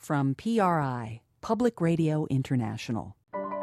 from PRI, Public Radio International.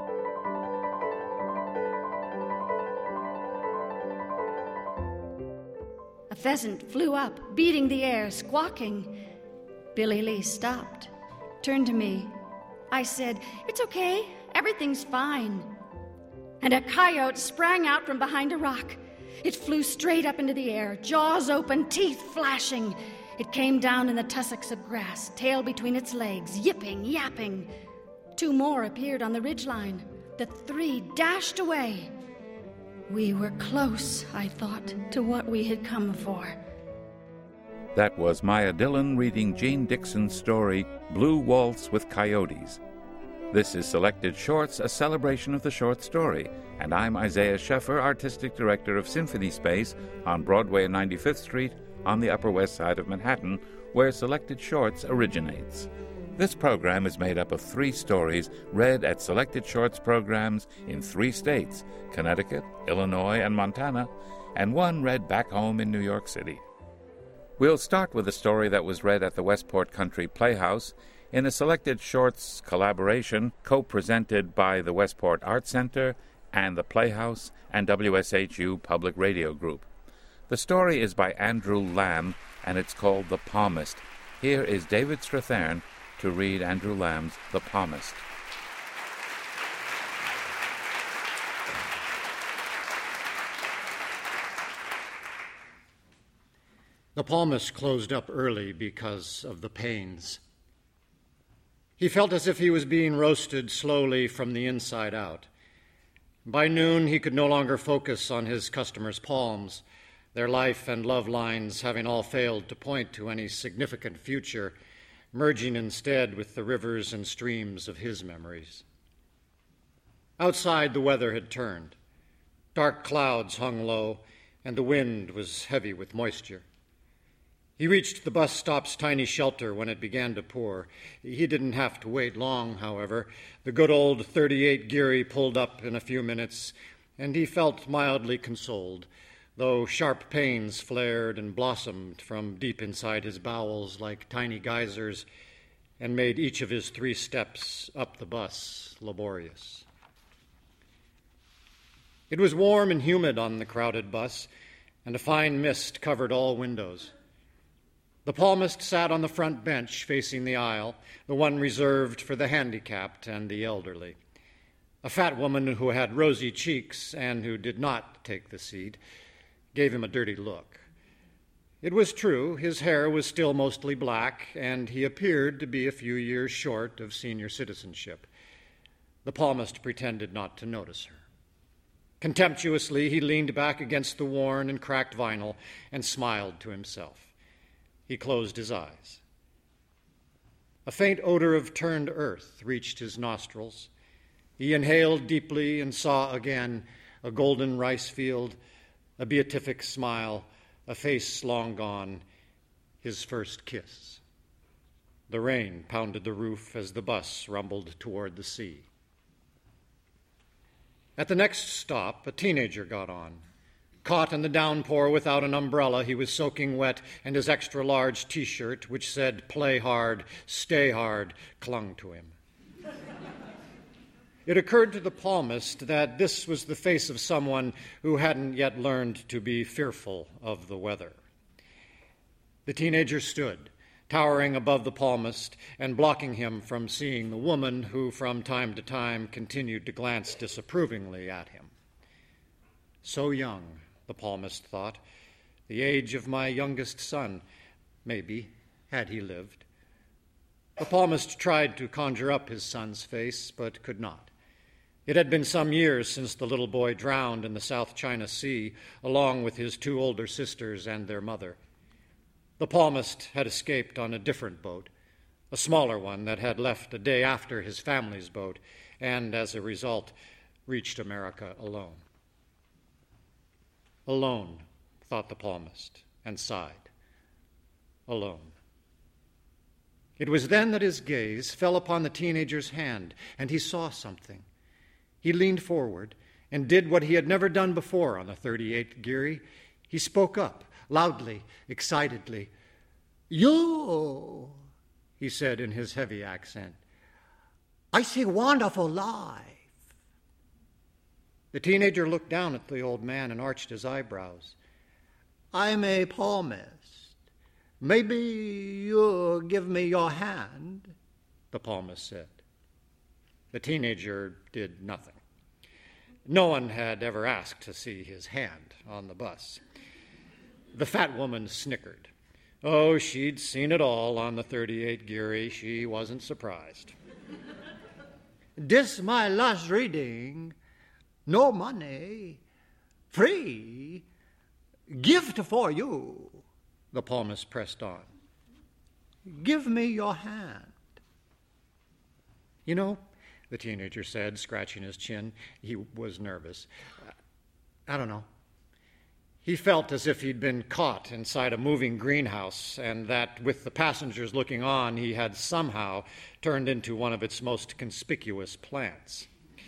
A pheasant flew up, beating the air, squawking. Billy Lee stopped, turned to me. I said, "It's okay, everything's fine." And a coyote sprang out from behind a rock. It flew straight up into the air, jaws open, teeth flashing. It came down in the tussocks of grass, tail between its legs, yipping, yapping. 2 more appeared on the ridgeline. The 3 dashed away. We were close, I thought, to what we had come for. That was Maya Dillon reading Jean Dixon's story, Blue Waltz with Coyotes. This is Selected Shorts, a celebration of the short story, and I'm Isaiah Sheffer, Artistic Director of Symphony Space on Broadway and 95th Street on the Upper West Side of Manhattan, where Selected Shorts originates. This program is made up of 3 stories read at Selected Shorts programs in 3 states, Connecticut, Illinois, and Montana, and 1 read back home in New York City. We'll start with a story that was read at the Westport Country Playhouse in a Selected Shorts collaboration co-presented by the Westport Art Center and the Playhouse and WSHU Public Radio Group. The story is by Andrew Lamb, and it's called The Palmist. Here is David Strathern to read Andrew Lamb's The Palmist. The palmist closed up early because of the pains. He felt as if he was being roasted slowly from the inside out. By noon, he could no longer focus on his customers' palms, their life and love lines having all failed to point to any significant future, merging instead with the rivers and streams of his memories. Outside, the weather had turned. Dark clouds hung low, and the wind was heavy with moisture. He reached the bus stop's tiny shelter when it began to pour. He didn't have to wait long, however. The good old 38 Geary pulled up in a few minutes, and he felt mildly consoled, though sharp pains flared and blossomed from deep inside his bowels like tiny geysers and made each of his 3 steps up the bus laborious. It was warm and humid on the crowded bus, and a fine mist covered all windows. The palmist sat on the front bench facing the aisle, the one reserved for the handicapped and the elderly. A fat woman who had rosy cheeks and who did not take the seat gave him a dirty look. It was true, his hair was still mostly black, and he appeared to be a few years short of senior citizenship. The palmist pretended not to notice her. Contemptuously, he leaned back against the worn and cracked vinyl and smiled to himself. He closed his eyes. A faint odor of turned earth reached his nostrils. He inhaled deeply and saw again a golden rice field, a beatific smile, a face long gone, his first kiss. The rain pounded the roof as the bus rumbled toward the sea. At the next stop, a teenager got on. Caught in the downpour without an umbrella, he was soaking wet, and his extra-large T-shirt, which said, "Play hard, stay hard," clung to him. It occurred to the palmist that this was the face of someone who hadn't yet learned to be fearful of the weather. The teenager stood, towering above the palmist and blocking him from seeing the woman who, from time to time, continued to glance disapprovingly at him. So young, the palmist thought, the age of my youngest son, maybe, had he lived. The palmist tried to conjure up his son's face, but could not. It had been some years since the little boy drowned in the South China Sea, along with his 2 older sisters and their mother. The palmist had escaped on a different boat, a smaller one that had left a day after his family's boat, and, as a result, reached America alone. Alone, thought the palmist, and sighed. Alone. It was then that his gaze fell upon the teenager's hand, and he saw something. He leaned forward and did what he had never done before on the 38 Geary. He spoke up, loudly, excitedly. "Yo!" he said in his heavy accent. "I see wonderful life." The teenager looked down at the old man and arched his eyebrows. "I'm a palmist. Maybe you'll give me your hand," the palmist said. The teenager did nothing. No one had ever asked to see his hand on the bus. The fat woman snickered. Oh, she'd seen it all on the 38 Geary. She wasn't surprised. "This my last reading. No money. Free. Gift for you," the palmist pressed on. "Give me your hand." "You know," the teenager said, scratching his chin. He was nervous. "I don't know." He felt as if he'd been caught inside a moving greenhouse, and that with the passengers looking on, he had somehow turned into one of its most conspicuous plants.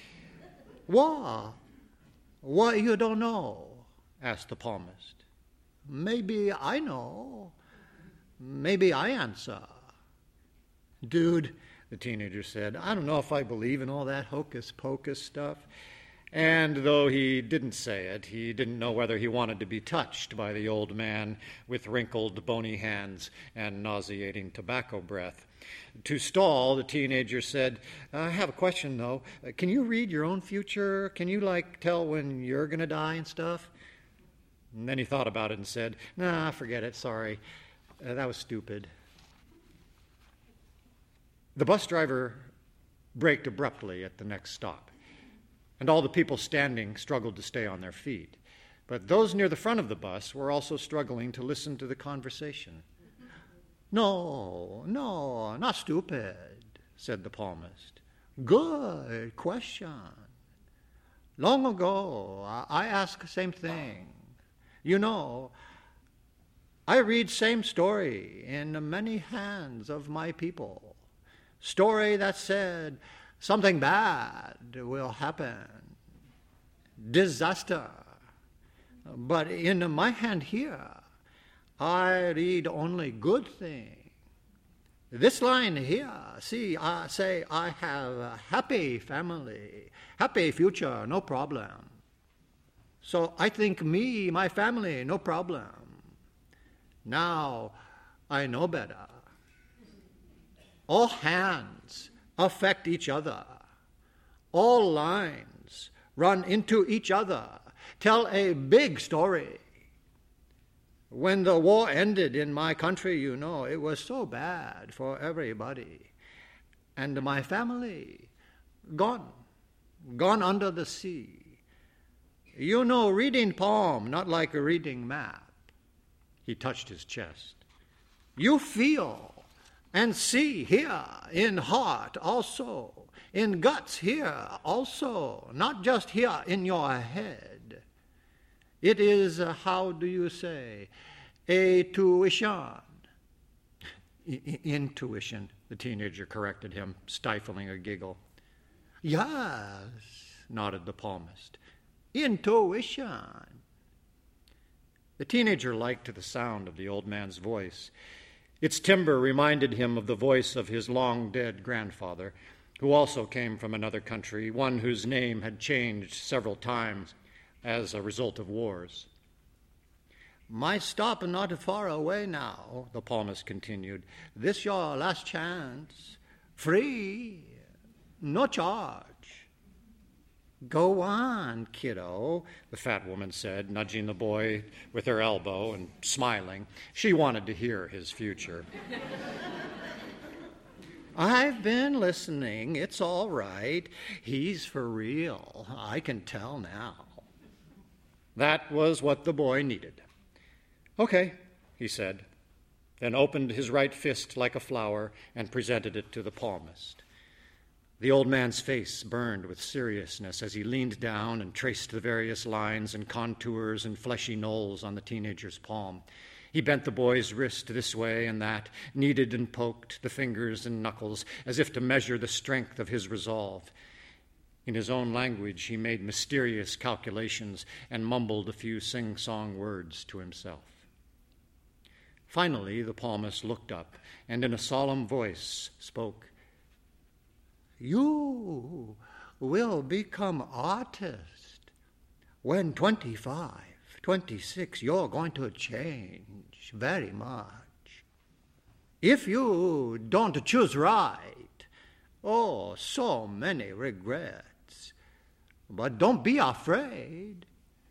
What you don't know?" asked the palmist. "Maybe I know. Maybe I answer." "Dude," the teenager said, "I don't know if I believe in all that hocus-pocus stuff." And though he didn't say it, he didn't know whether he wanted to be touched by the old man with wrinkled, bony hands and nauseating tobacco breath. To stall, the teenager said, "I have a question, though. Can you read your own future? Can you, tell when you're going to die and stuff?" And then he thought about it and said, "Nah, forget it, sorry. That was stupid." The bus driver braked abruptly at the next stop, and all the people standing struggled to stay on their feet. But those near the front of the bus were also struggling to listen to the conversation. No, not stupid," said the palmist. "Good question. Long ago, I asked the same thing. You know, I read same story in many hands of my people. Story that said something bad will happen. Disaster. But in my hand here, I read only good thing. This line here, see, I say I have a happy family, happy future, no problem. So I think me, my family, no problem. Now I know better. All hands affect each other. All lines run into each other, tell a big story. When the war ended in my country, you know, it was so bad for everybody. And my family, gone under the sea. You know, reading poem, not like a reading map." He touched his chest. "You feel and see here, in heart also, in guts here also, not just here in your head. It is, how do you say, a tuition." "Intuition," the teenager corrected him, stifling a giggle. "Yes," nodded the palmist. "Intuition." The teenager liked the sound of the old man's voice. Its timbre reminded him of the voice of his long-dead grandfather, who also came from another country, one whose name had changed several times as a result of wars. "My stop not far away now," the palmist continued. "This your last chance. Free, no charge." "Go on, kiddo," the fat woman said, nudging the boy with her elbow and smiling. She wanted to hear his future. "I've been listening. It's all right. He's for real. I can tell now." That was what the boy needed. "Okay," he said, then opened his right fist like a flower and presented it to the palmist. The old man's face burned with seriousness as he leaned down and traced the various lines and contours and fleshy knolls on the teenager's palm. He bent the boy's wrist this way and that, kneaded and poked the fingers and knuckles as if to measure the strength of his resolve. In his own language, he made mysterious calculations and mumbled a few sing-song words to himself. Finally, the palmist looked up and in a solemn voice spoke. "You will become artist. When 25, 26, you're going to change very much. If you don't choose right, oh, so many regrets. But don't be afraid.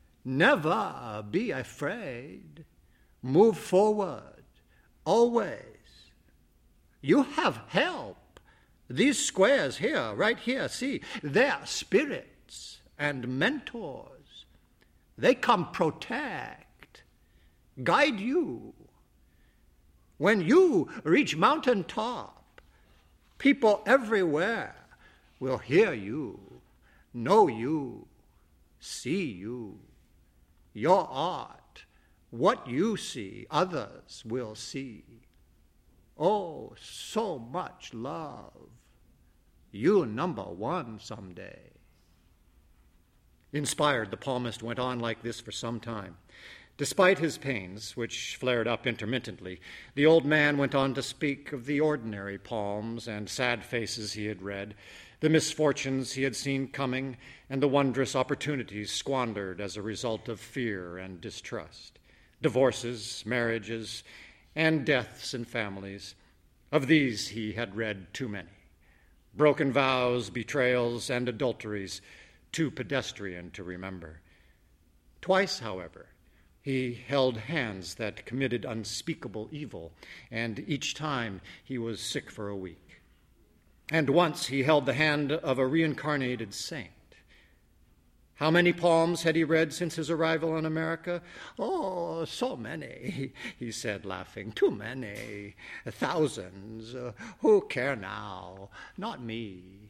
Never be afraid. Move forward, always. You have help. These squares here, right here, see, they're spirits and mentors. They come protect, guide you. When you reach mountain top, people everywhere will hear you, know you, see you. Your art, what you see, others will see. Oh, so much love. You number one someday." Inspired, the palmist went on like this for some time. Despite his pains, which flared up intermittently, the old man went on to speak of the ordinary palms and sad faces he had read, the misfortunes he had seen coming, and the wondrous opportunities squandered as a result of fear and distrust. Divorces, marriages, and deaths in families. Of these he had read too many. Broken vows, betrayals, and adulteries, too pedestrian to remember. Twice, however, he held hands that committed unspeakable evil, and each time he was sick for a week. And once he held the hand of a reincarnated saint. How many palms had he read since his arrival in America? Oh, so many, he said, laughing. Too many. Thousands. Who care now? Not me.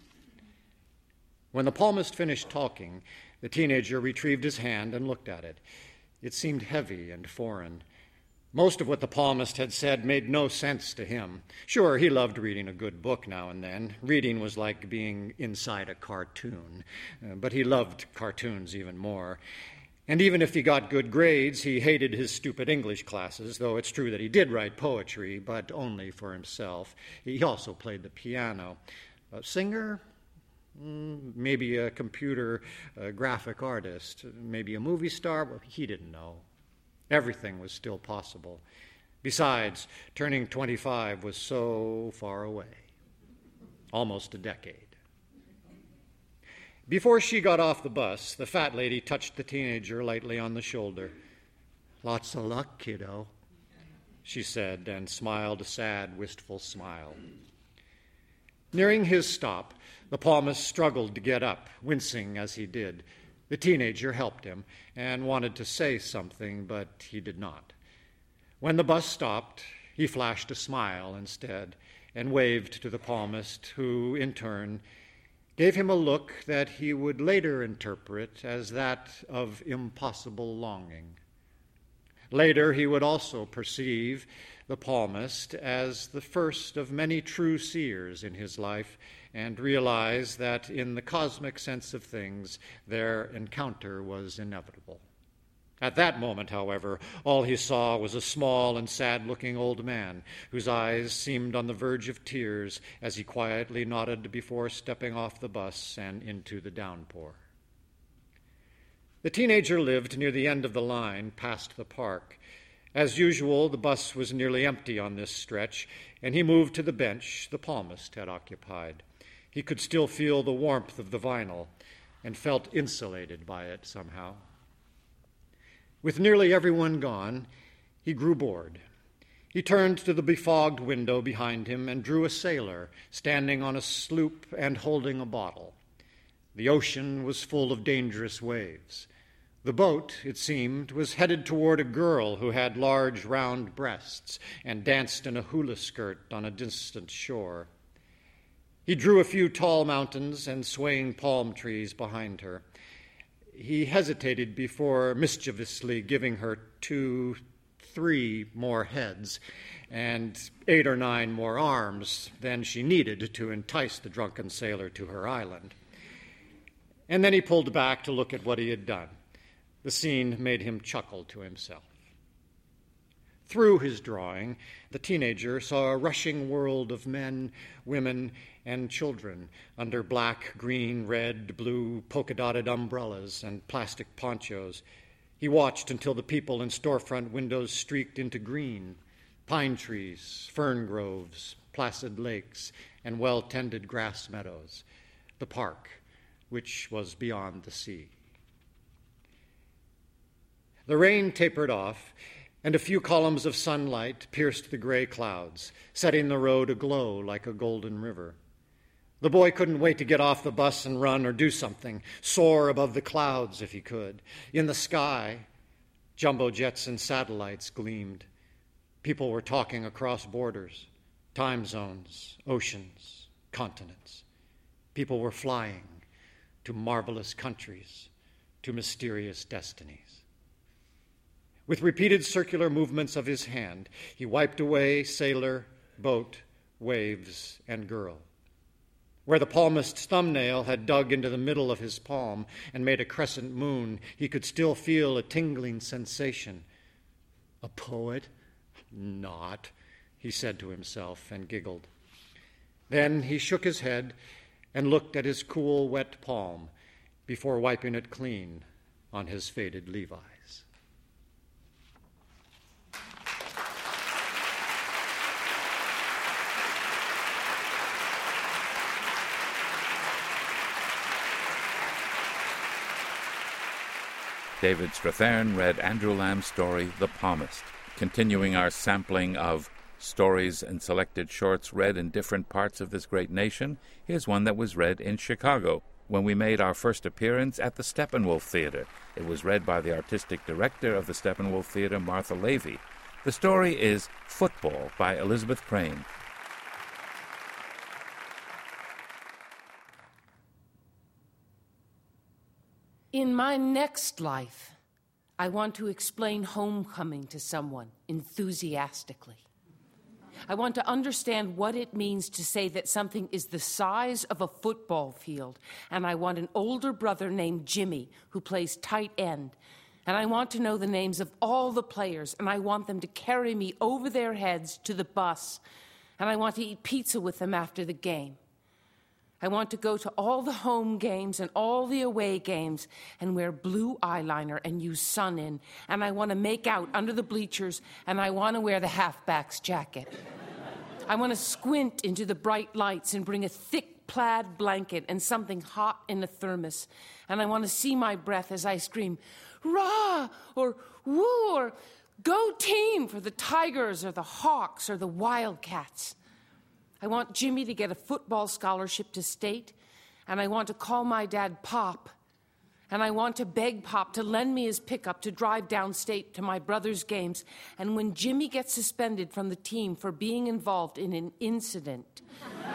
When the palmist finished talking, the teenager retrieved his hand and looked at it. It seemed heavy and foreign. Most of what the palmist had said made no sense to him. Sure, he loved reading a good book now and then. Reading was like being inside a cartoon. But he loved cartoons even more. And even if he got good grades, he hated his stupid English classes, though it's true that he did write poetry, but only for himself. He also played the piano. A singer? Maybe a computer graphic artist. Maybe a movie star? Well, he didn't know. Everything was still possible. Besides, turning 25 was so far away. Almost a decade. Before she got off the bus, the fat lady touched the teenager lightly on the shoulder. "Lots of luck, kiddo," she said, and smiled a sad, wistful smile. Nearing his stop, the palmist struggled to get up, wincing as he did. The teenager helped him and wanted to say something, but he did not. When the bus stopped, he flashed a smile instead and waved to the palmist, who, in turn, gave him a look that he would later interpret as that of impossible longing. Later, he would also perceive the palmist as the first of many true seers in his life, and realize that in the cosmic sense of things, their encounter was inevitable. At that moment, however, all he saw was a small and sad-looking old man, whose eyes seemed on the verge of tears as he quietly nodded before stepping off the bus and into the downpour. The teenager lived near the end of the line, past the park. As usual, the bus was nearly empty on this stretch, and he moved to the bench the palmist had occupied. He could still feel the warmth of the vinyl and felt insulated by it somehow. With nearly everyone gone, he grew bored. He turned to the befogged window behind him and drew a sailor standing on a sloop and holding a bottle. The ocean was full of dangerous waves. The boat, it seemed, was headed toward a girl who had large, round breasts and danced in a hula skirt on a distant shore. He drew a few tall mountains and swaying palm trees behind her. He hesitated before mischievously giving her 2, 3 more heads and 8 or 9 more arms than she needed to entice the drunken sailor to her island. And then he pulled back to look at what he had done. The scene made him chuckle to himself. Through his drawing, the teenager saw a rushing world of men, women, and children under black, green, red, blue, polka-dotted umbrellas and plastic ponchos. He watched until the people in storefront windows streaked into green, pine trees, fern groves, placid lakes, and well-tended grass meadows, the park, which was beyond the sea. The rain tapered off, and a few columns of sunlight pierced the gray clouds, setting the road aglow like a golden river. The boy couldn't wait to get off the bus and run or do something, soar above the clouds if he could. In the sky, jumbo jets and satellites gleamed. People were talking across borders, time zones, oceans, continents. People were flying to marvelous countries, to mysterious destinies. With repeated circular movements of his hand, he wiped away sailor, boat, waves, and girl. Where the palmist's thumbnail had dug into the middle of his palm and made a crescent moon, he could still feel a tingling sensation. A poet? Not, he said to himself and giggled. Then he shook his head and looked at his cool, wet palm before wiping it clean on his faded Levi's. David Strathairn read Andrew Lamb's story, The Palmist. Continuing our sampling of stories and selected shorts read in different parts of this great nation, here's one that was read in Chicago when we made our first appearance at the Steppenwolf Theater. It was read by the artistic director of the Steppenwolf Theater, Martha Levy. The story is Football by Elizabeth Crane. In my next life, I want to explain homecoming to someone enthusiastically. I want to understand what it means to say that something is the size of a football field, and I want an older brother named Jimmy who plays tight end, and I want to know the names of all the players, and I want them to carry me over their heads to the bus, and I want to eat pizza with them after the game. I want to go to all the home games and all the away games and wear blue eyeliner and use sun-in. And I want to make out under the bleachers, and I want to wear the halfback's jacket. I want to squint into the bright lights and bring a thick plaid blanket and something hot in a thermos. And I want to see my breath as I scream, "Rah!" or "Woo!" or "Go team!" for the Tigers or the Hawks or the Wildcats. I want Jimmy to get a football scholarship to state, and I want to call my dad Pop, and I want to beg Pop to lend me his pickup to drive downstate to my brother's games, and when Jimmy gets suspended from the team for being involved in an incident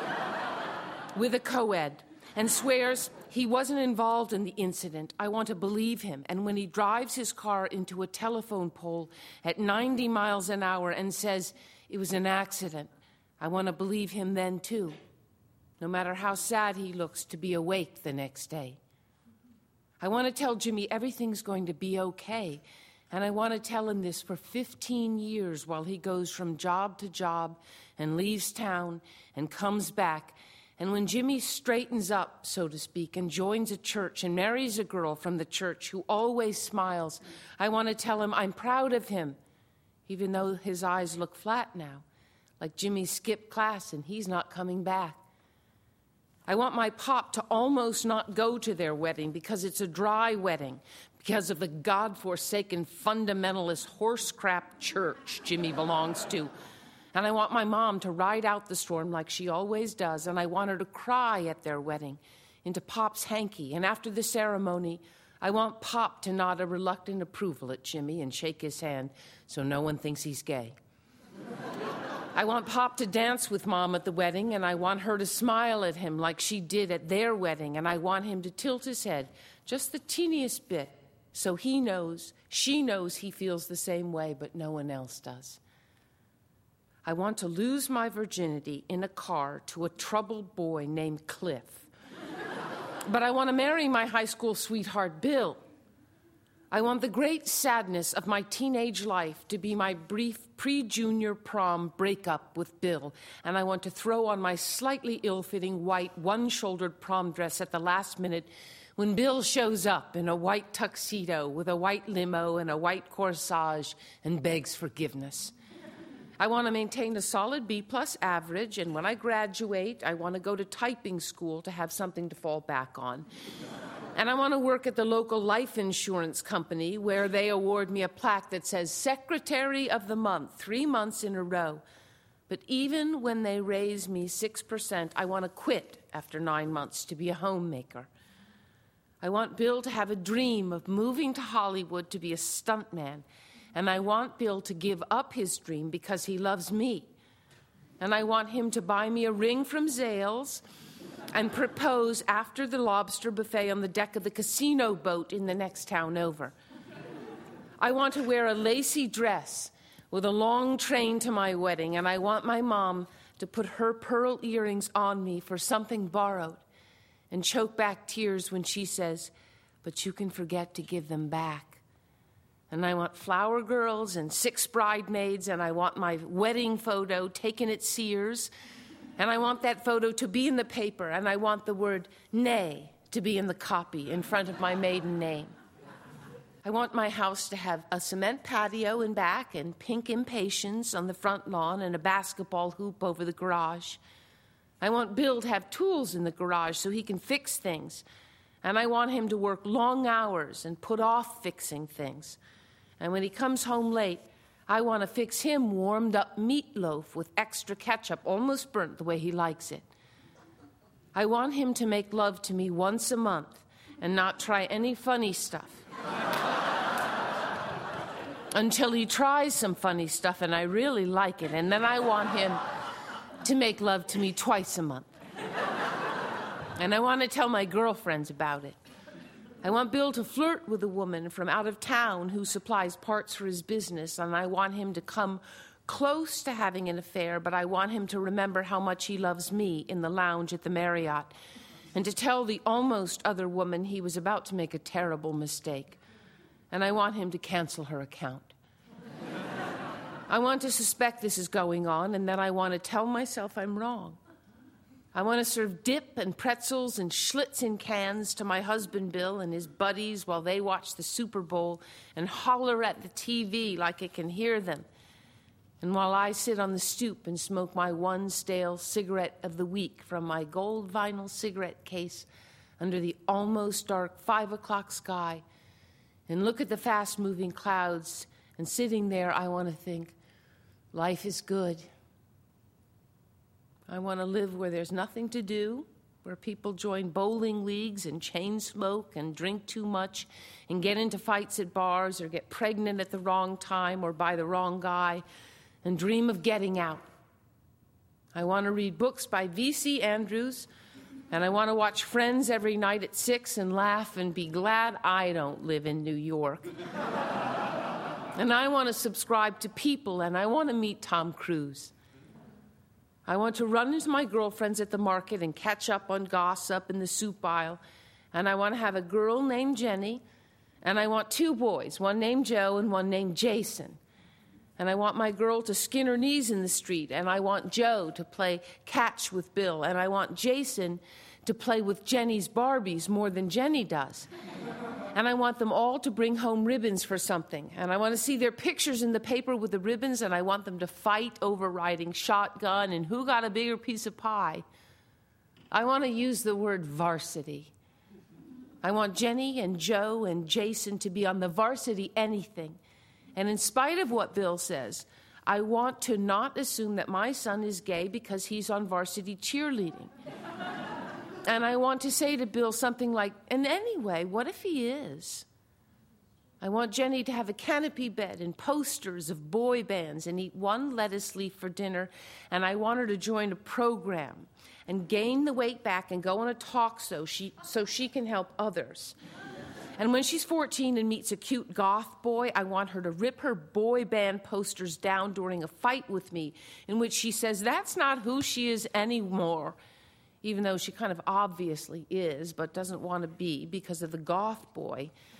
with a co-ed and swears he wasn't involved in the incident, I want to believe him, and when he drives his car into a telephone pole at 90 miles an hour and says it was an accident, I want to believe him then, too, no matter how sad he looks to be awake the next day. I want to tell Jimmy everything's going to be okay, and I want to tell him this for 15 years while he goes from job to job and leaves town and comes back. And when Jimmy straightens up, so to speak, and joins a church and marries a girl from the church who always smiles, I want to tell him I'm proud of him, even though his eyes look flat now. Like Jimmy skipped class and he's not coming back. I want my Pop to almost not go to their wedding because it's a dry wedding, because of the God-forsaken fundamentalist horse crap church Jimmy belongs to. And I want my mom to ride out the storm like she always does, and I want her to cry at their wedding into Pop's hanky. And after the ceremony, I want Pop to nod a reluctant approval at Jimmy and shake his hand so no one thinks he's gay. I want Pop to dance with Mom at the wedding, and I want her to smile at him like she did at their wedding, and I want him to tilt his head just the teeniest bit so he knows, she knows he feels the same way, but no one else does. I want to lose my virginity in a car to a troubled boy named Cliff. But I want to marry my high school sweetheart, Bill. I want the great sadness of my teenage life to be my brief pre-junior prom breakup with Bill, and I want to throw on my slightly ill-fitting white one-shouldered prom dress at the last minute when Bill shows up in a white tuxedo with a white limo and a white corsage and begs forgiveness. I want to maintain a solid B-plus average, and when I graduate, I want to go to typing school to have something to fall back on. And I want to work at the local life insurance company where they award me a plaque that says Secretary of the Month, 3 months in a row. But even when they raise me 6%, I want to quit after 9 months to be a homemaker. I want Bill to have a dream of moving to Hollywood to be a stuntman. And I want Bill to give up his dream because he loves me. And I want him to buy me a ring from Zales and propose after the lobster buffet on the deck of the casino boat in the next town over. I want to wear a lacy dress with a long train to my wedding, and I want my mom to put her pearl earrings on me for something borrowed and choke back tears when she says, "But you can forget to give them back." And I want flower girls and 6 bridesmaids, and I want my wedding photo taken at Sears. And I want that photo to be in the paper, and I want the word nay to be in the copy in front of my maiden name. I want my house to have a cement patio in back and pink impatiens on the front lawn and a basketball hoop over the garage. I want Bill to have tools in the garage so he can fix things. And I want him to work long hours and put off fixing things. And when he comes home late, I want to fix him warmed-up meatloaf with extra ketchup, almost burnt the way he likes it. I want him to make love to me once a month and not try any funny stuff. Until he tries some funny stuff and I really like it, and then I want him to make love to me twice a month. And I want to tell my girlfriends about it. I want Bill to flirt with a woman from out of town who supplies parts for his business, and I want him to come close to having an affair, but I want him to remember how much he loves me in the lounge at the Marriott, and to tell the almost other woman he was about to make a terrible mistake. And I want him to cancel her account. I want to suspect this is going on, and then I want to tell myself I'm wrong. I want to serve dip and pretzels and Schlitz in cans to my husband Bill and his buddies while they watch the Super Bowl and holler at the TV like it can hear them. And while I sit on the stoop and smoke my one stale cigarette of the week from my gold vinyl cigarette case under the almost dark 5 o'clock sky and look at the fast-moving clouds, and sitting there, I want to think, life is good. I want to live where there's nothing to do, where people join bowling leagues and chain smoke and drink too much and get into fights at bars or get pregnant at the wrong time or by the wrong guy and dream of getting out. I want to read books by V.C. Andrews, and I want to watch Friends every night at 6 and laugh and be glad I don't live in New York. And I want to subscribe to People, and I want to meet Tom Cruise. I want to run into my girlfriends at the market and catch up on gossip in the soup aisle. And I want to have a girl named Jenny. And I want 2 boys, one named Joe and one named Jason. And I want my girl to skin her knees in the street. And I want Joe to play catch with Bill. And I want Jason to play with Jenny's Barbies more than Jenny does. And I want them all to bring home ribbons for something. And I want to see their pictures in the paper with the ribbons, and I want them to fight over riding shotgun and who got a bigger piece of pie. I want to use the word varsity. I want Jenny and Joe and Jason to be on the varsity anything. And in spite of what Bill says, I want to not assume that my son is gay because he's on varsity cheerleading. And I want to say to Bill something like, and anyway, what if he is? I want Jenny to have a canopy bed and posters of boy bands and eat 1 lettuce leaf for dinner. And I want her to join a program and gain the weight back and go on a talk so she can help others. And when she's 14 and meets a cute goth boy, I want her to rip her boy band posters down during a fight with me in which she says that's not who she is anymore, even though she kind of obviously is, but doesn't want to be because of the goth boy.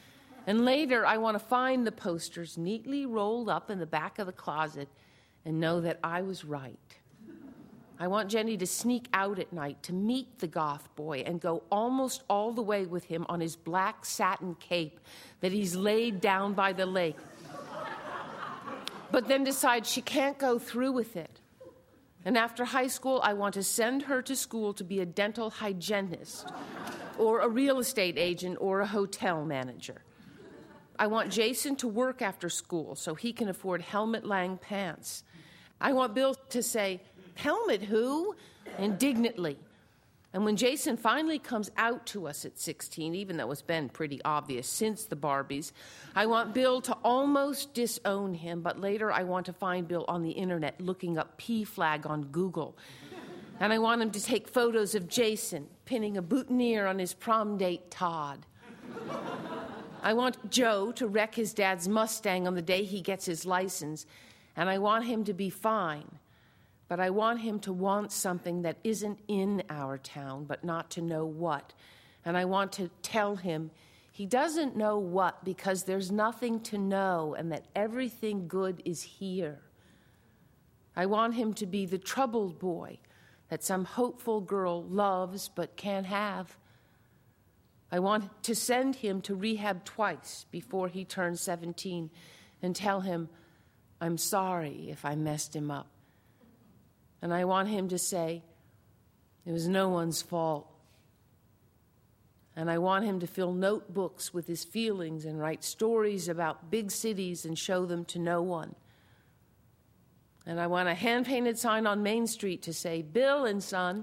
And later, I want to find the posters neatly rolled up in the back of the closet and know that I was right. I want Jenny to sneak out at night to meet the goth boy and go almost all the way with him on his black satin cape that he's laid down by the lake. But then decide she can't go through with it. And after high school, I want to send her to school to be a dental hygienist or a real estate agent or a hotel manager. I want Jason to work after school so he can afford Helmut Lang pants. I want Bill to say, "Helmut who?" indignantly. And when Jason finally comes out to us at 16, even though it's been pretty obvious since the Barbies, I want Bill to almost disown him, but later I want to find Bill on the internet looking up P-flag on Google. And I want him to take photos of Jason pinning a boutonniere on his prom date Todd. I want Joe to wreck his dad's Mustang on the day he gets his license, and I want him to be fine. But I want him to want something that isn't in our town, but not to know what. And I want to tell him he doesn't know what because there's nothing to know and that everything good is here. I want him to be the troubled boy that some hopeful girl loves but can't have. I want to send him to rehab twice before he turns 17 and tell him, "I'm sorry if I messed him up." And I want him to say, "It was no one's fault." And I want him to fill notebooks with his feelings and write stories about big cities and show them to no one. And I want a hand-painted sign on Main Street to say, "Bill and Son."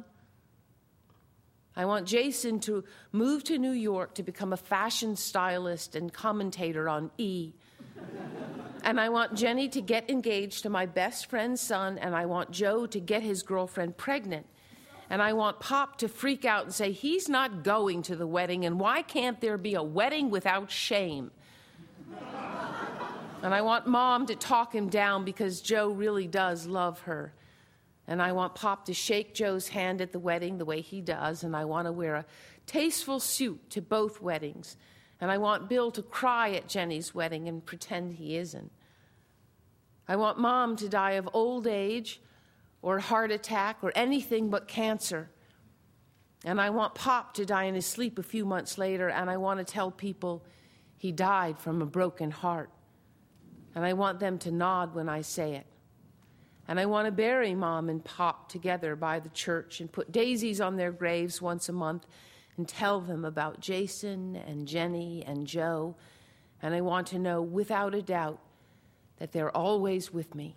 I want Jason to move to New York to become a fashion stylist and commentator on E! And I want Jenny to get engaged to my best friend's son, and I want Joe to get his girlfriend pregnant. And I want Pop to freak out and say he's not going to the wedding, and why can't there be a wedding without shame? And I want Mom to talk him down because Joe really does love her. And I want Pop to shake Joe's hand at the wedding the way he does, and I want to wear a tasteful suit to both weddings. And I want Bill to cry at Jenny's wedding and pretend he isn't. I want Mom to die of old age or heart attack or anything but cancer. And I want Pop to die in his sleep a few months later, and I want to tell people he died from a broken heart. And I want them to nod when I say it. And I want to bury Mom and Pop together by the church and put daisies on their graves once a month and tell them about Jason and Jenny and Joe. And I want to know without a doubt that they're always with me.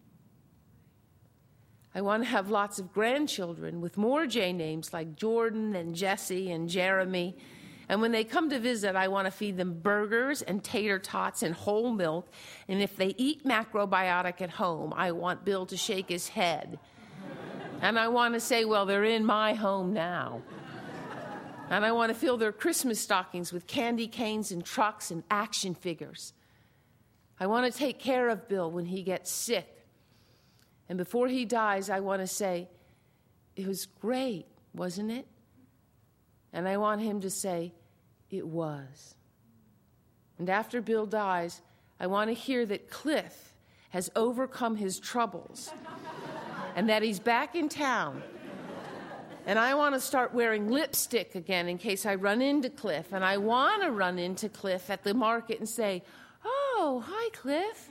I want to have lots of grandchildren with more J names like Jordan and Jesse and Jeremy. And when they come to visit, I want to feed them burgers and tater tots and whole milk. And if they eat macrobiotic at home, I want Bill to shake his head. And I want to say, well, they're in my home now. And I want to fill their Christmas stockings with candy canes and trucks and action figures. I want to take care of Bill when he gets sick. And before he dies, I want to say, "It was great, wasn't it?" And I want him to say, "It was." And after Bill dies, I want to hear that Cliff has overcome his troubles and that he's back in town. And I want to start wearing lipstick again in case I run into Cliff. And I want to run into Cliff at the market and say, "Oh, hi, Cliff.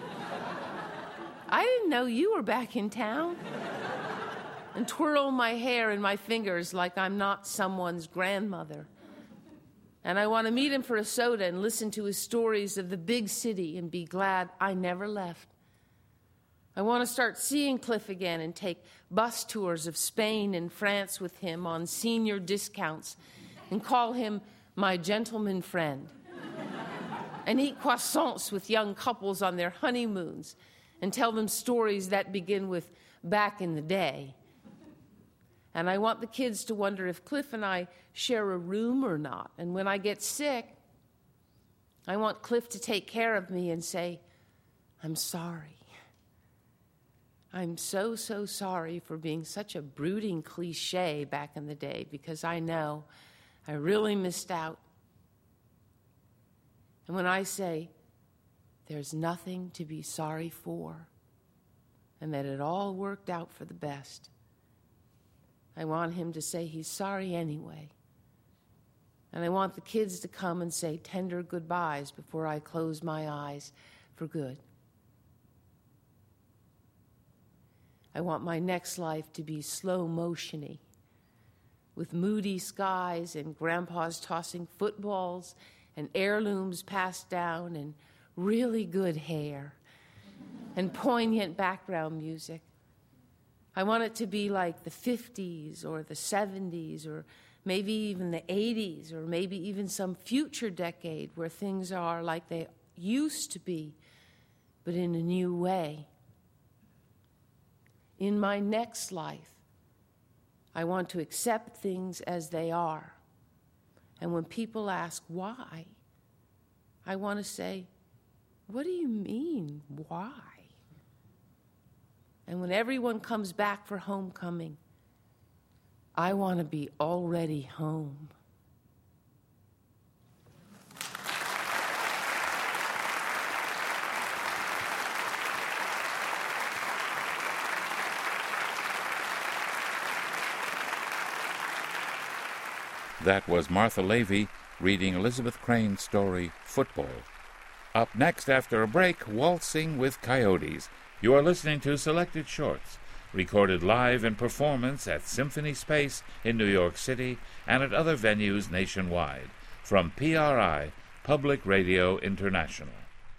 I didn't know you were back in town." And twirl my hair in my fingers like I'm not someone's grandmother. And I want to meet him for a soda and listen to his stories of the big city and be glad I never left. I want to start seeing Cliff again and take bus tours of Spain and France with him on senior discounts and call him my gentleman friend. And eat croissants with young couples on their honeymoons and tell them stories that begin with "back in the day." And I want the kids to wonder if Cliff and I share a room or not. And when I get sick, I want Cliff to take care of me and say, "I'm sorry. I'm so, so sorry for being such a brooding cliche back in the day because I know I really missed out." And when I say there's nothing to be sorry for and that it all worked out for the best, I want him to say he's sorry anyway. And I want the kids to come and say tender goodbyes before I close my eyes for good. I want my next life to be slow motion-y, with moody skies and grandpas tossing footballs and heirlooms passed down and really good hair and poignant background music. I want it to be like the 50s or the 70s or maybe even the 80s or maybe even some future decade where things are like they used to be, but in a new way. In my next life, I want to accept things as they are. And when people ask why, I want to say, what do you mean, why? And when everyone comes back for homecoming, I want to be already home. That was Martha Lavey reading Elizabeth Crane's story, Football. Up next after a break, Waltzing with Coyotes. You are listening to Selected Shorts, recorded live in performance at Symphony Space in New York City and at other venues nationwide. From PRI, Public Radio International.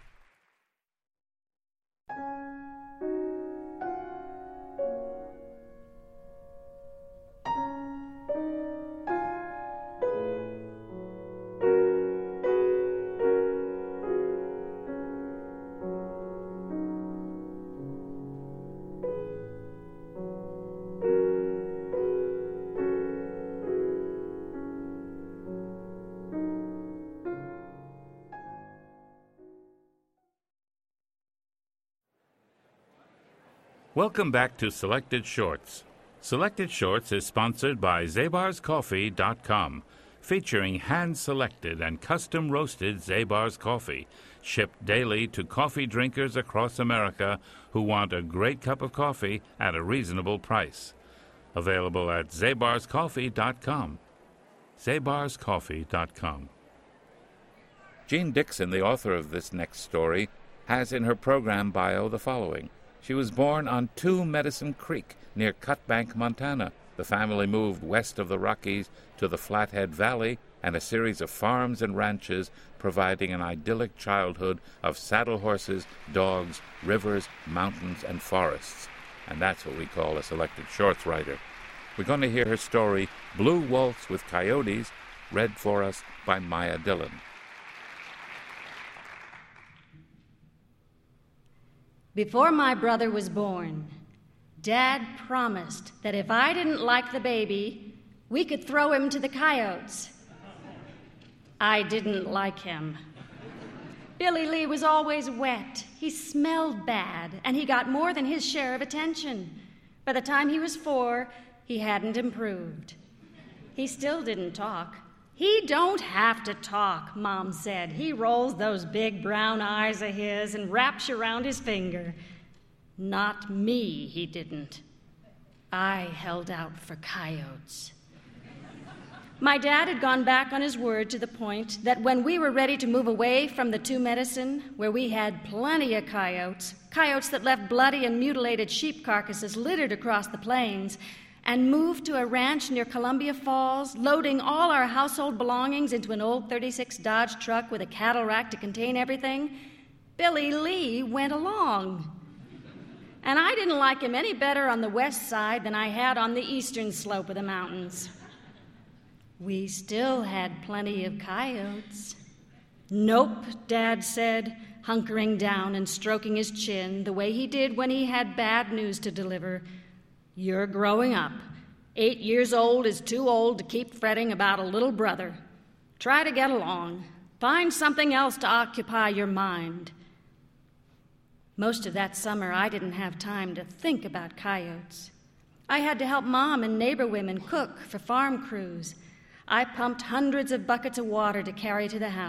Welcome back to Selected Shorts. Selected Shorts is sponsored by ZabarsCoffee.com, featuring hand-selected and custom-roasted Zabar's coffee, shipped daily to coffee drinkers across America who want a great cup of coffee at a reasonable price. Available at ZabarsCoffee.com. ZabarsCoffee.com. Jean Dixon, the author of this next story, has in her program bio the following. She was born on 2 Medicine Creek near Cutbank, Montana. The family moved west of the Rockies to the Flathead Valley and a series of farms and ranches providing an idyllic childhood of saddle horses, dogs, rivers, mountains, and forests. And that's what we call a Selected Shorts writer. We're going to hear her story, Blue Waltz with Coyotes, read for us by Maya Dillon. Before my brother was born, Dad promised that if I didn't like the baby, we could throw him to the coyotes. I didn't like him. Billy Lee was always wet. He smelled bad, and he got more than his share of attention. By the time he was 4, he hadn't improved. He still didn't talk. He don't have to talk, Mom said. He rolls those big brown eyes of his and wraps you around his finger. Not me, he didn't. I held out for coyotes. My dad had gone back on his word to the point that when we were ready to move away from the 2 Medicine, where we had plenty of coyotes that left bloody and mutilated sheep carcasses littered across the plains, and moved to a ranch near Columbia Falls, loading all our household belongings into an old 36 Dodge truck with a cattle rack to contain everything, Billy Lee went along. And I didn't like him any better on the west side than I had on the eastern slope of the mountains. We still had plenty of coyotes. Nope, Dad said, hunkering down and stroking his chin the way he did when he had bad news to deliver. You're growing up. 8 years old is too old to keep fretting about a little brother. Try to get along. Find something else to occupy your mind. Most of that summer, I didn't have time to think about coyotes. I had to help Mom and neighbor women cook for farm crews. I pumped hundreds of buckets of water to carry to the house,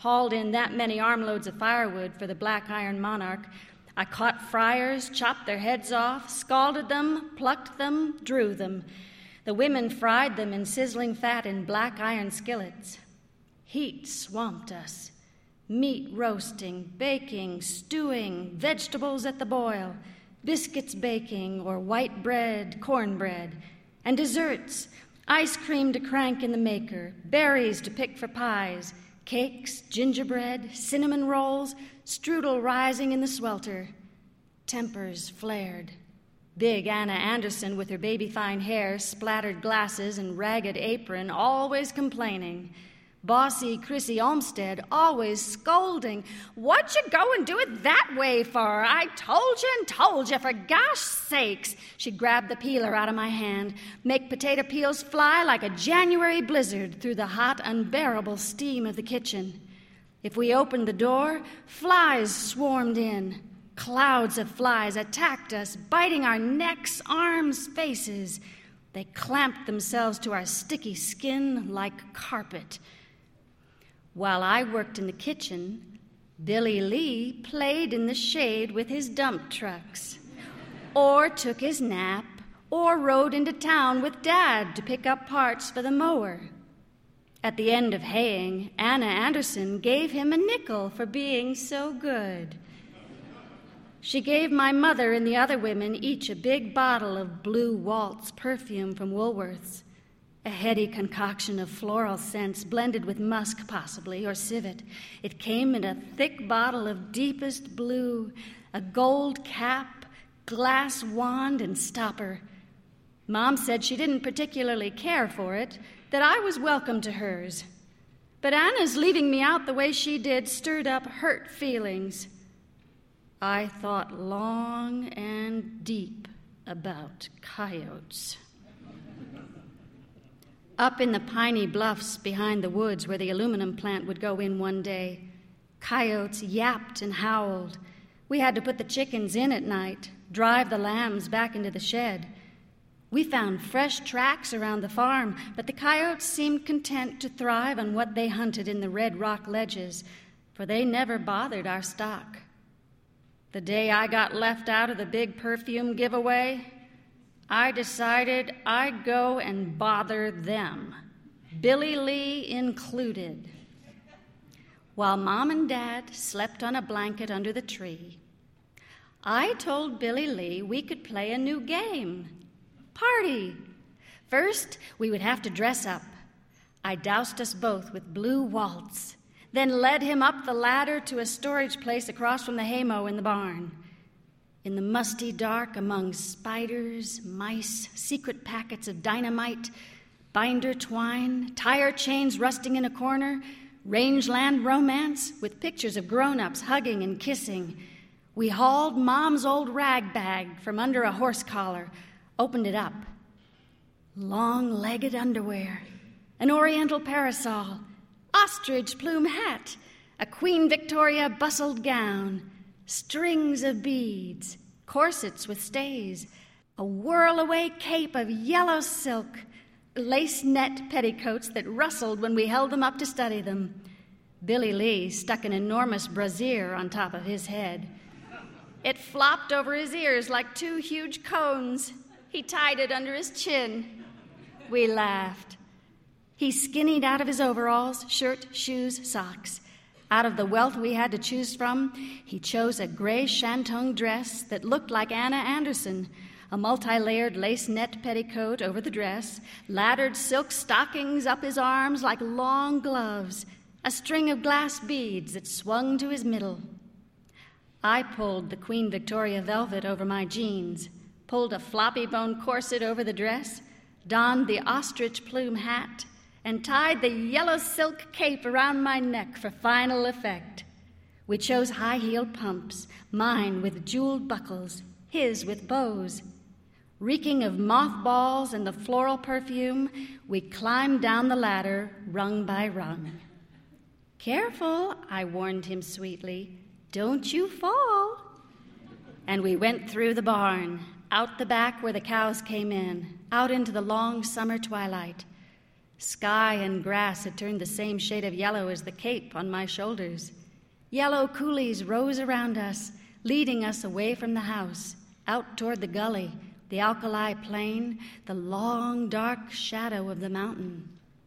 hauled in that many armloads of firewood for the black iron monarch. I caught friars, chopped their heads off, scalded them, plucked them, drew them. The women fried them in sizzling fat in black iron skillets. Heat swamped us. Meat roasting, baking, stewing, vegetables at the boil, biscuits baking or white bread, cornbread, and desserts, ice cream to crank in the maker, berries to pick for pies, cakes, gingerbread, cinnamon rolls, strudel rising in the swelter. Tempers flared. Big Anna Anderson, with her baby-fine hair, splattered glasses, and ragged apron, always complaining. Bossy Chrissy Olmsted, always scolding. "What'd you go and do it that way for? I told you, for gosh sakes." She'd grab the peeler out of my hand, make potato peels fly like a January blizzard through the hot, unbearable steam of the kitchen. If we opened the door, flies swarmed in. Clouds of flies attacked us, biting our necks, arms, faces. They clamped themselves to our sticky skin like carpet. While I worked in the kitchen, Billy Lee played in the shade with his dump trucks, or took his nap, or rode into town with Dad to pick up parts for the mower. At the end of haying, Anna Anderson gave him a nickel for being so good. She gave my mother and the other women each a big bottle of Blue Waltz perfume from Woolworth's, a heady concoction of floral scents blended with musk, possibly, or civet. It came in a thick bottle of deepest blue, a gold cap, glass wand, and stopper. Mom said she didn't particularly care for it, that I was welcome to hers. But Anna's leaving me out the way she did stirred up hurt feelings. I thought long and deep about coyotes. Up in the piney bluffs behind the woods where the aluminum plant would go in one day, coyotes yapped and howled. We had to put the chickens in at night, drive the lambs back into the shed. We found fresh tracks around the farm, but the coyotes seemed content to thrive on what they hunted in the red rock ledges, for they never bothered our stock. The day I got left out of the big perfume giveaway, I decided I'd go and bother them, Billy Lee included. While Mom and Dad slept on a blanket under the tree, I told Billy Lee we could play a new game. Party. First, we would have to dress up. I doused us both with Blue Waltz, then led him up the ladder to a storage place across from the haymow in the barn. In the musty dark, among spiders, mice, secret packets of dynamite, binder twine, tire chains rusting in a corner, rangeland romance with pictures of grown-ups hugging and kissing, we hauled Mom's old rag bag from under a horse collar, opened it up. Long-legged underwear, an oriental parasol, ostrich plume hat, a Queen Victoria bustled gown, strings of beads, corsets with stays, a whirl-away cape of yellow silk, lace net petticoats that rustled when we held them up to study them. Billy Lee stuck an enormous brassiere on top of his head. It flopped over his ears like two huge cones. He tied it under his chin. We laughed. He skinnied out of his overalls, shirt, shoes, socks. Out of the wealth we had to choose from, he chose a gray shantung dress that looked like Anna Anderson, a multi-layered lace net petticoat over the dress, laddered silk stockings up his arms like long gloves, a string of glass beads that swung to his middle. I pulled the Queen Victoria velvet over my jeans, pulled a floppy-bone corset over the dress, donned the ostrich plume hat, and tied the yellow silk cape around my neck for final effect. We chose high-heeled pumps, mine with jeweled buckles, his with bows. Reeking of mothballs and the floral perfume, we climbed down the ladder, rung by rung. "Careful," I warned him sweetly. "Don't you fall." And we went through the barn, out the back where the cows came in, out into the long summer twilight. Sky and grass had turned the same shade of yellow as the cape on my shoulders. Yellow coulees rose around us, leading us away from the house, out toward the gully, the alkali plain, the long, dark shadow of the mountain.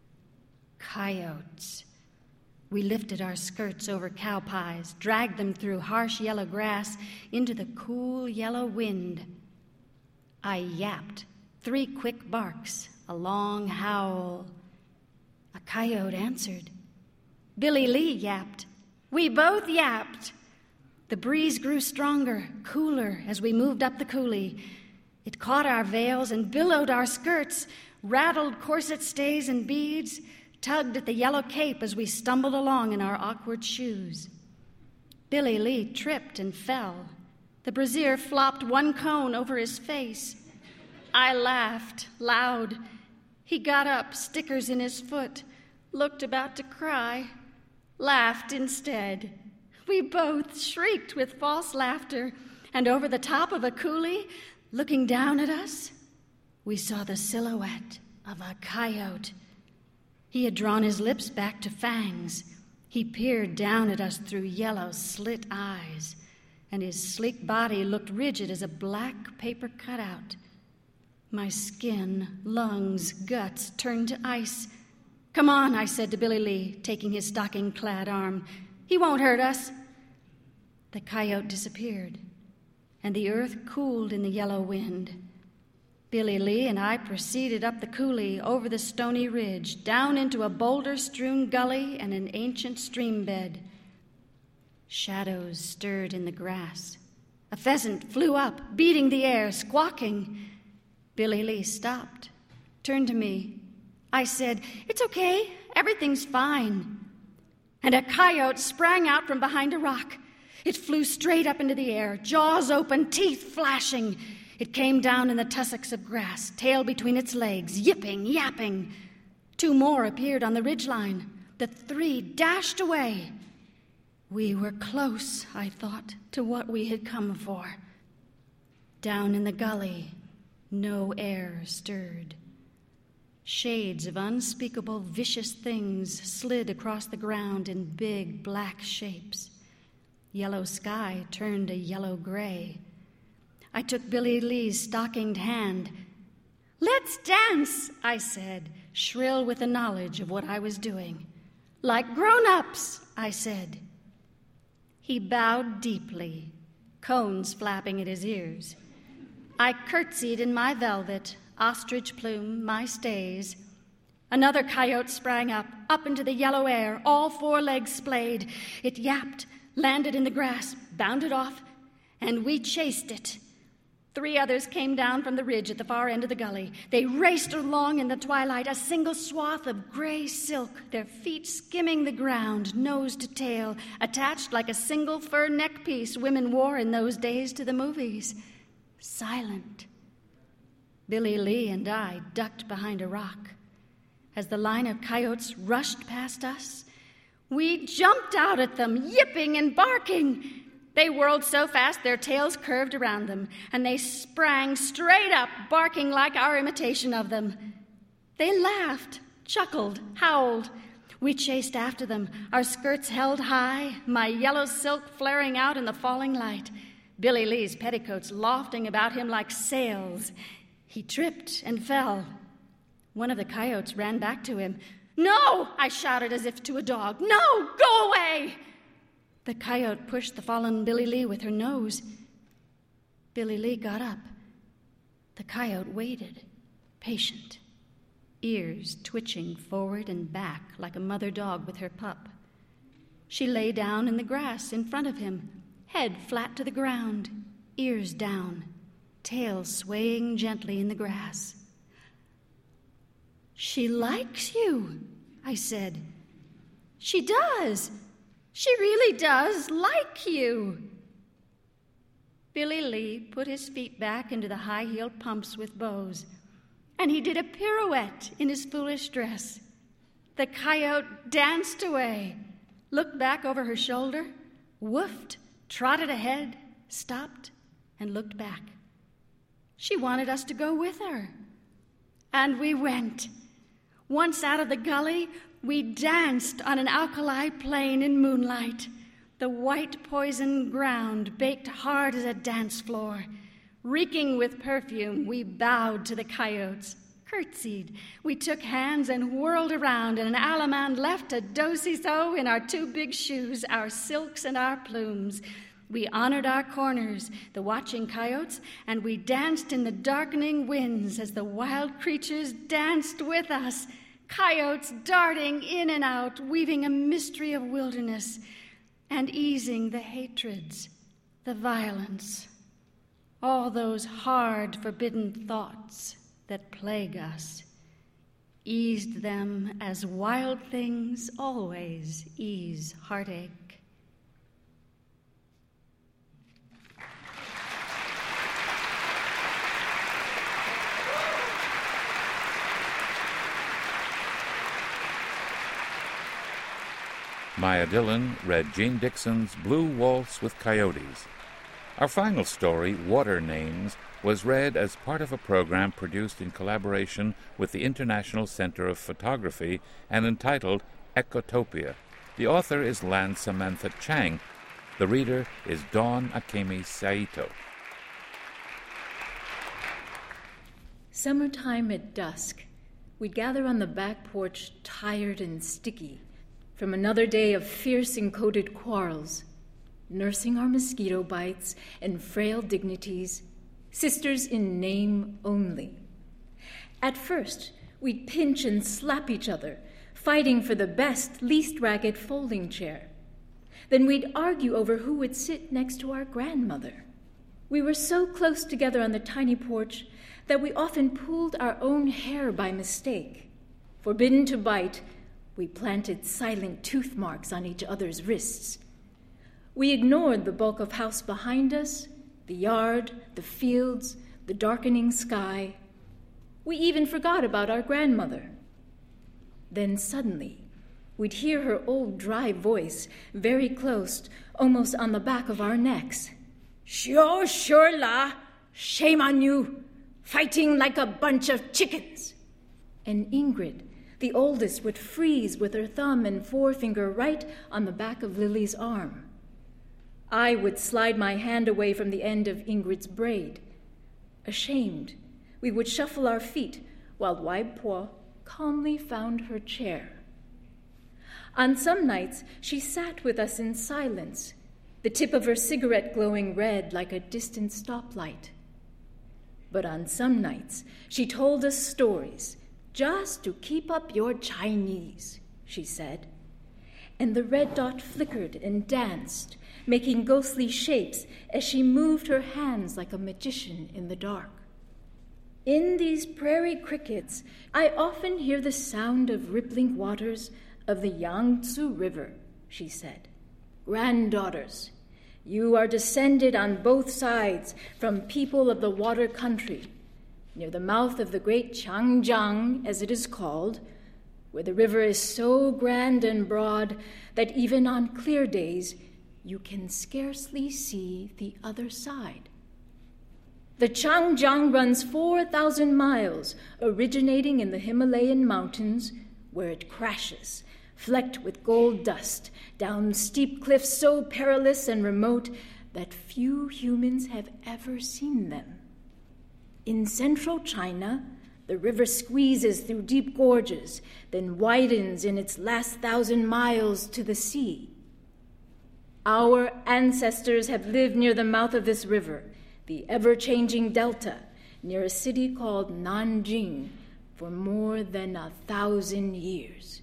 Coyotes. We lifted our skirts over cow pies, dragged them through harsh yellow grass into the cool yellow wind. I yapped, 3 quick barks, a long howl. A coyote answered. Billy Lee yapped. We both yapped. The breeze grew stronger, cooler as we moved up the coulee. It caught our veils and billowed our skirts, rattled corset stays and beads, tugged at the yellow cape as we stumbled along in our awkward shoes. Billy Lee tripped and fell. The brassiere flopped 1 cone over his face. I laughed loud. He got up, stickers in his foot, looked about to cry, laughed instead. We both shrieked with false laughter, and over the top of a coulee, looking down at us, we saw the silhouette of a coyote. He had drawn his lips back to fangs. He peered down at us through yellow slit eyes, and his sleek body looked rigid as a black paper cutout. My skin, lungs, guts turned to ice. Come on, I said to Billy Lee, taking his stocking-clad arm. He won't hurt us. The coyote disappeared, and the earth cooled in the yellow wind. Billy Lee and I proceeded up the coulee, over the stony ridge, down into a boulder-strewn gully and an ancient stream bed. Shadows stirred in the grass. A pheasant flew up, beating the air, squawking. Billy Lee stopped, turned to me. I said, It's okay, everything's fine. And a coyote sprang out from behind a rock. It flew straight up into the air, jaws open, teeth flashing. It came down in the tussocks of grass, tail between its legs, yipping, yapping. 2 more appeared on the ridgeline. The 3 dashed away. We were close, I thought, to what we had come for. Down in the gully, no air stirred. Shades of unspeakable, vicious things slid across the ground in big black shapes. Yellow sky turned a yellow gray. I took Billy Lee's stockinged hand. Let's dance, I said, shrill with the knowledge of what I was doing. Like grown-ups, I said. He bowed deeply, cones flapping at his ears. I curtsied in my velvet, ostrich plume, my stays. Another coyote sprang up into the yellow air, all 4 legs splayed. It yapped, landed in the grass, bounded off, and we chased it. 3 others came down from the ridge at the far end of the gully. They raced along in the twilight, a single swath of gray silk, their feet skimming the ground, nose to tail, attached like a single fur neck piece women wore in those days to the movies. Silent. Billy Lee and I ducked behind a rock. As the line of coyotes rushed past us, we jumped out at them, yipping and barking. They whirled so fast their tails curved around them, and they sprang straight up, barking like our imitation of them. They laughed, chuckled, howled. We chased after them, our skirts held high, my yellow silk flaring out in the falling light. Billy Lee's petticoats lofting about him like sails. He tripped and fell. One of the coyotes ran back to him. No, I shouted as if to a dog. No, go away! The coyote pushed the fallen Billy Lee with her nose. Billy Lee got up. The coyote waited, patient, ears twitching forward and back like a mother dog with her pup. She lay down in the grass in front of him, head flat to the ground, ears down, tail swaying gently in the grass. She likes you, I said. She does. She really does like you. Billy Lee put his feet back into the high-heeled pumps with bows, and he did a pirouette in his foolish dress. The coyote danced away, looked back over her shoulder, woofed, trotted ahead, stopped, and looked back. She wanted us to go with her. And we went. Once out of the gully, we danced on an alkali plain in moonlight. The white poison ground baked hard as a dance floor. Reeking with perfume, we bowed to the coyotes, curtsied. We took hands and whirled around, and an Alamand left a do-si-so in our two big shoes, our silks and our plumes. We honored our corners, the watching coyotes, and we danced in the darkening winds as the wild creatures danced with us, coyotes darting in and out, weaving a mystery of wilderness and easing the hatreds, the violence, all those hard, forbidden thoughts that plague us, eased them as wild things always ease heartache. Maya Dillon read Jane Dixon's Blue Waltz with Coyotes. Our final story, Water Names, was read as part of a program produced in collaboration with the International Center of Photography and entitled Ecotopia. The author is Lan Samantha Chang. The reader is Dawn Akemi Saito. Summertime at dusk, we'd gather on the back porch, tired and sticky, from another day of fierce encoded quarrels, nursing our mosquito bites and frail dignities, sisters in name only. At first, we'd pinch and slap each other, fighting for the best, least ragged folding chair. Then we'd argue over who would sit next to our grandmother. We were so close together on the tiny porch that we often pulled our own hair by mistake. Forbidden to bite, we planted silent tooth marks on each other's wrists. We ignored the bulk of house behind us, the yard, the fields, the darkening sky. We even forgot about our grandmother. Then suddenly, we'd hear her old dry voice, very close, almost on the back of our necks. Sure la, shame on you, fighting like a bunch of chickens. And Ingrid, the oldest, would freeze with her thumb and forefinger right on the back of Lily's arm. I would slide my hand away from the end of Ingrid's braid. Ashamed, we would shuffle our feet while Waipo calmly found her chair. On some nights, she sat with us in silence, the tip of her cigarette glowing red like a distant stoplight. But on some nights, she told us stories, just to keep up your Chinese, she said. And the red dot flickered and danced, making ghostly shapes as she moved her hands like a magician in the dark. In these prairie crickets, I often hear the sound of rippling waters of the Yangtze River, she said. Granddaughters, you are descended on both sides from people of the water country, near the mouth of the great Changjiang, as it is called, where the river is so grand and broad that even on clear days you can scarcely see the other side. The Changjiang runs 4,000 miles, originating in the Himalayan mountains, where it crashes, flecked with gold dust, down steep cliffs so perilous and remote that few humans have ever seen them. In central China, the river squeezes through deep gorges, then widens in its last 1,000 miles to the sea. Our ancestors have lived near the mouth of this river, the ever-changing delta, near a city called Nanjing, for more than 1,000 years.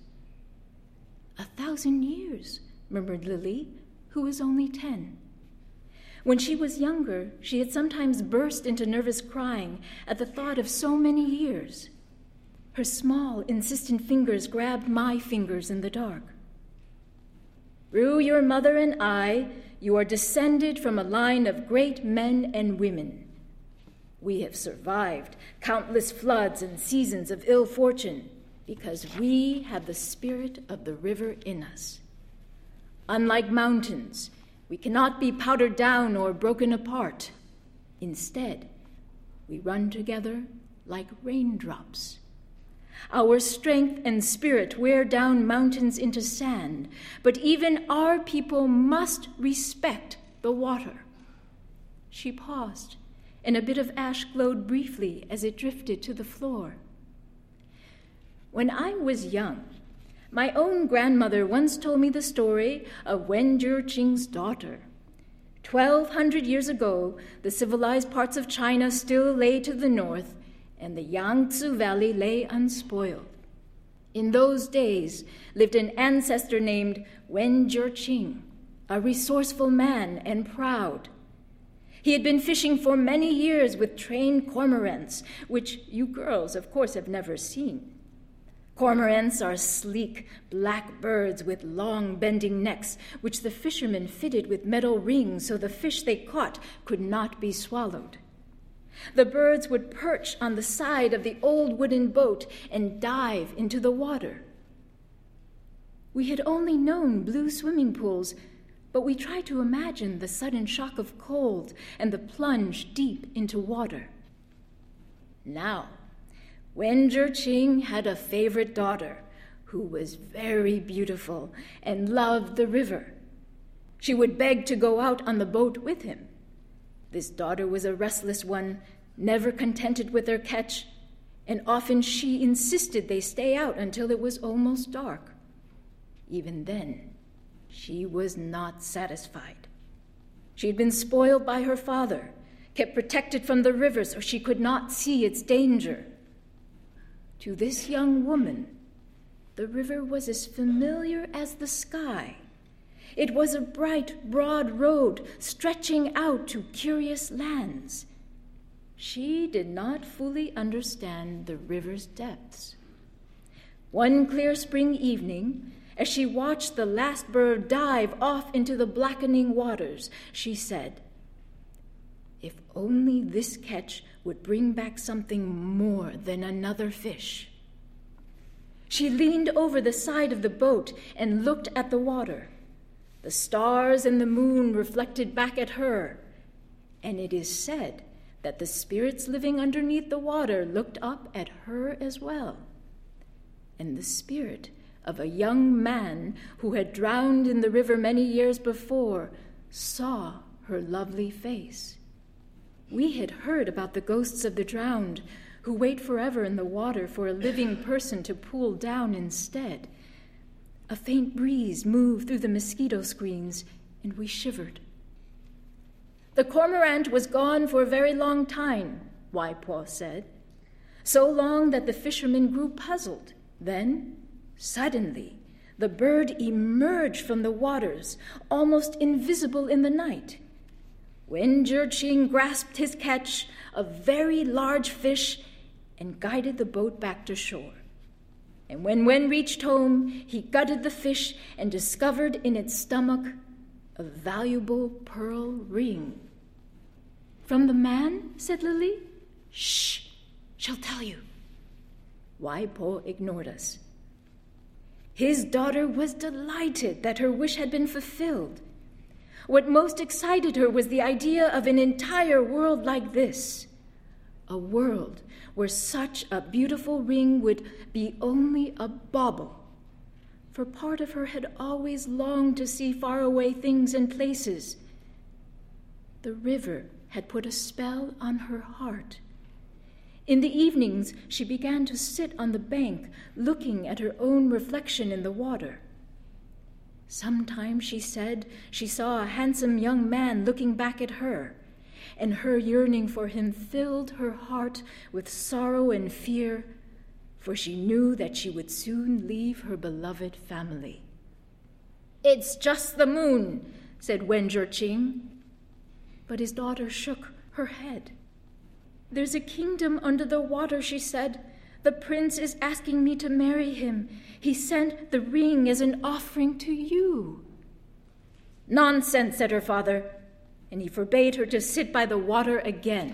1,000 years, murmured Lily, who was only 10. When she was younger, she had sometimes burst into nervous crying at the thought of so many years. Her small, insistent fingers grabbed my fingers in the dark. Through your mother and I, you are descended from a line of great men and women. We have survived countless floods and seasons of ill fortune because we have the spirit of the river in us. Unlike mountains, we cannot be powdered down or broken apart. Instead, we run together like raindrops. Our strength and spirit wear down mountains into sand, but even our people must respect the water." She paused, and a bit of ash glowed briefly as it drifted to the floor. "When I was young, my own grandmother once told me the story of Wen Zhiqing's daughter. 1,200 years ago, the civilized parts of China still lay to the north, and the Yangtze Valley lay unspoiled. In those days lived an ancestor named Wen Zhiqing, a resourceful man and proud. He had been fishing for many years with trained cormorants, which you girls, of course, have never seen. Cormorants are sleek, black birds with long, bending necks, which the fishermen fitted with metal rings so the fish they caught could not be swallowed. The birds would perch on the side of the old wooden boat and dive into the water. We had only known blue swimming pools, but we tried to imagine the sudden shock of cold and the plunge deep into water. Now, Wen Zhiqing had a favorite daughter who was very beautiful and loved the river. She would beg to go out on the boat with him. This daughter was a restless one, never contented with her catch, and often she insisted they stay out until it was almost dark. Even then, she was not satisfied. She had been spoiled by her father, kept protected from the river so she could not see its danger. To this young woman, the river was as familiar as the sky. It was a bright, broad road stretching out to curious lands. She did not fully understand the river's depths. One clear spring evening, as she watched the last bird dive off into the blackening waters, she said, "If only this catch would bring back something more than another fish." She leaned over the side of the boat and looked at the water. The stars and the moon reflected back at her, and it is said that the spirits living underneath the water looked up at her as well. And the spirit of a young man who had drowned in the river many years before saw her lovely face. We had heard about the ghosts of the drowned who wait forever in the water for a living person to pull down instead. A faint breeze moved through the mosquito screens, and we shivered. "The cormorant was gone for a very long time," Waipo said. "So long that the fishermen grew puzzled. Then, suddenly, the bird emerged from the waters, almost invisible in the night. Wen Zhiqing grasped his catch, a very large fish, and guided the boat back to shore. And when Wen reached home, he gutted the fish and discovered in its stomach a valuable pearl ring." "From the man?" said Lily. "Shh, she'll tell you." Waipo ignored us. His daughter was delighted that her wish had been fulfilled. What most excited her was the idea of an entire world like this, a world where such a beautiful ring would be only a bauble. For part of her had always longed to see faraway things and places. The river had put a spell on her heart. In the evenings, she began to sit on the bank, looking at her own reflection in the water. Sometimes, she said, she saw a handsome young man looking back at her, and her yearning for him filled her heart with sorrow and fear, for she knew that she would soon leave her beloved family. "It's just the moon," said Wen Zhiqing. But his daughter shook her head. "There's a kingdom under the water," she said. "The prince is asking me to marry him. He sent the ring as an offering to you." "Nonsense," said her father, and he forbade her to sit by the water again.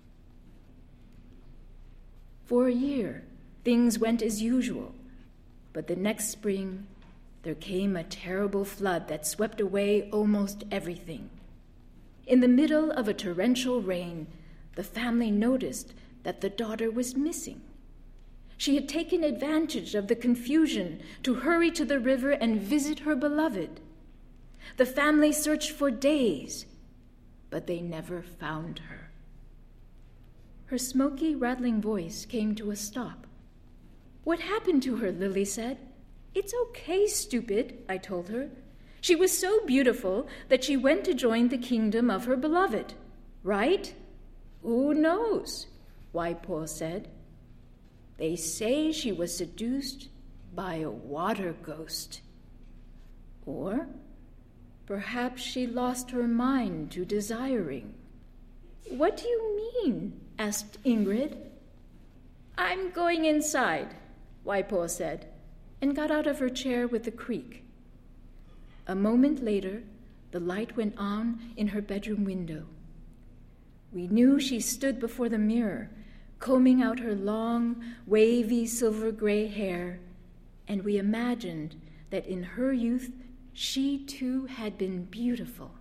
For a year, things went as usual, but the next spring, there came a terrible flood that swept away almost everything. In the middle of a torrential rain, the family noticed that the daughter was missing. She had taken advantage of the confusion to hurry to the river and visit her beloved. The family searched for days, but they never found her. Her smoky, rattling voice came to a stop. "What happened to her?" Lily said. "It's okay, stupid," I told her. "She was so beautiful that she went to join the kingdom of her beloved, right?" "Who knows?" Waipo said. "They say she was seduced by a water ghost. Or perhaps she lost her mind to desiring." "What do you mean?" asked Ingrid. "I'm going inside," Waipo said, and got out of her chair with a creak. A moment later, the light went on in her bedroom window. We knew she stood before the mirror, combing out her long, wavy, silver-gray hair, and we imagined that in her youth she too had been beautiful.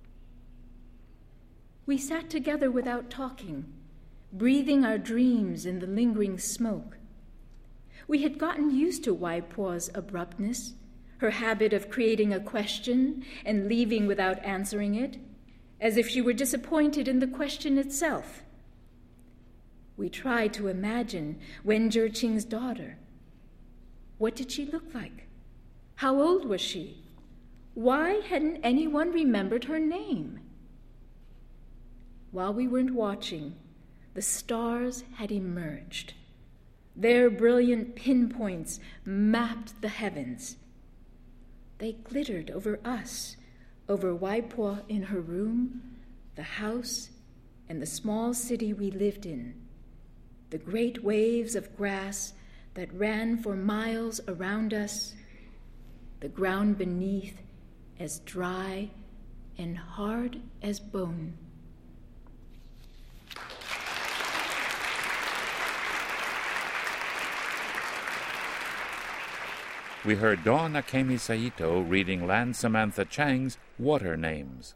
We sat together without talking, breathing our dreams in the lingering smoke. We had gotten used to Waipo's abruptness, her habit of creating a question and leaving without answering it, as if she were disappointed in the question itself. We tried to imagine Wen Zhiqing's daughter. What did she look like? How old was she? Why hadn't anyone remembered her name? While we weren't watching, the stars had emerged. Their brilliant pinpoints mapped the heavens. They glittered over us, over Waipo in her room, the house, and the small city we lived in, the great waves of grass that ran for miles around us, the ground beneath as dry and hard as bone. We heard Dawn Akemi Saito reading Lan Samantha Chang's Water Names.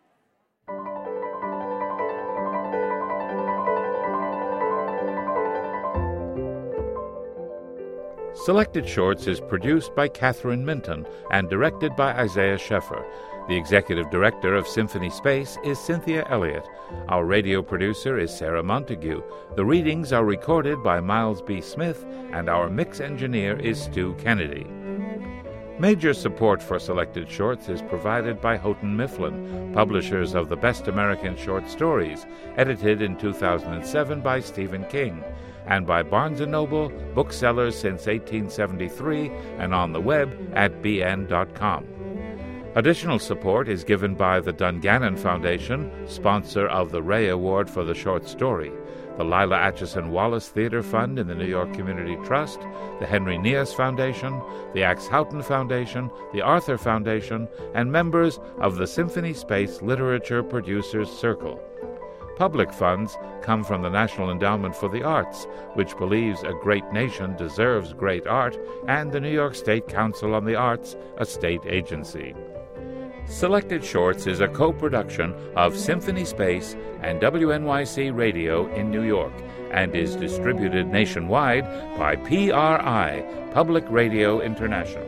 Selected Shorts is produced by Catherine Minton and directed by Isaiah Sheffer. The executive director of Symphony Space is Cynthia Elliott. Our radio producer is Sarah Montague. The readings are recorded by Miles B. Smith, and our mix engineer is Stu Kennedy. Major support for Selected Shorts is provided by Houghton Mifflin, publishers of the Best American Short Stories, edited in 2007 by Stephen King, and by Barnes & Noble, booksellers since 1873, and on the web at bn.com. Additional support is given by the Dungannon Foundation, sponsor of the Ray Award for the Short Story, the Lila Atchison Wallace Theater Fund in the New York Community Trust, the Henry Nias Foundation, the Axe Houghton Foundation, the Arthur Foundation, and members of the Symphony Space Literature Producers Circle. Public funds come from the National Endowment for the Arts, which believes a great nation deserves great art, and the New York State Council on the Arts, a state agency. Selected Shorts is a co-production of Symphony Space and WNYC Radio in New York and is distributed nationwide by PRI, Public Radio International.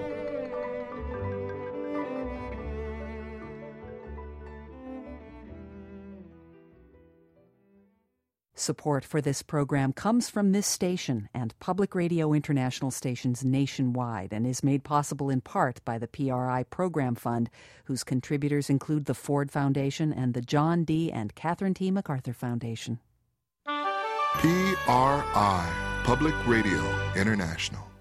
Support for this program comes from this station and Public Radio International stations nationwide and is made possible in part by the PRI Program Fund, whose contributors include the Ford Foundation and the John D. and Catherine T. MacArthur Foundation. PRI, Public Radio International.